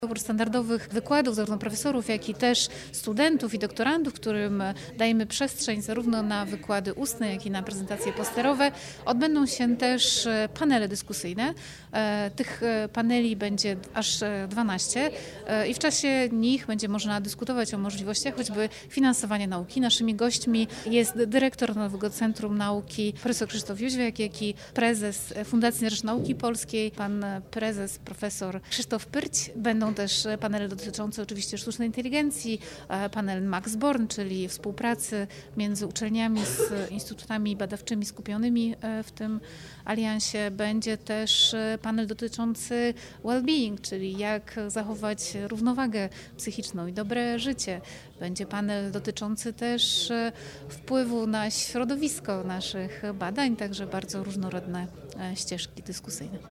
Dobór standardowych wykładów, zarówno profesorów, jak i też studentów i doktorantów, którym dajemy przestrzeń zarówno na wykłady ustne, jak i na prezentacje posterowe. Odbędą się też panele dyskusyjne. Tych paneli będzie aż 12 i w czasie nich będzie można dyskutować o możliwościach choćby finansowania nauki. Naszymi gośćmi jest dyrektor Nowego Centrum Nauki profesor Krzysztof Jóźwiak, jak i prezes Fundacji na Rzecz Nauki Polskiej, pan prezes profesor Krzysztof Pyrć. Będą też panele dotyczące oczywiście sztucznej inteligencji, panel Max Born, czyli współpracy między uczelniami z instytutami badawczymi skupionymi w tym aliansie. Będzie też panel dotyczący well-being, czyli jak zachować równowagę psychiczną i dobre życie. Będzie panel dotyczący też wpływu na środowisko naszych badań, także bardzo różnorodne ścieżki dyskusyjne.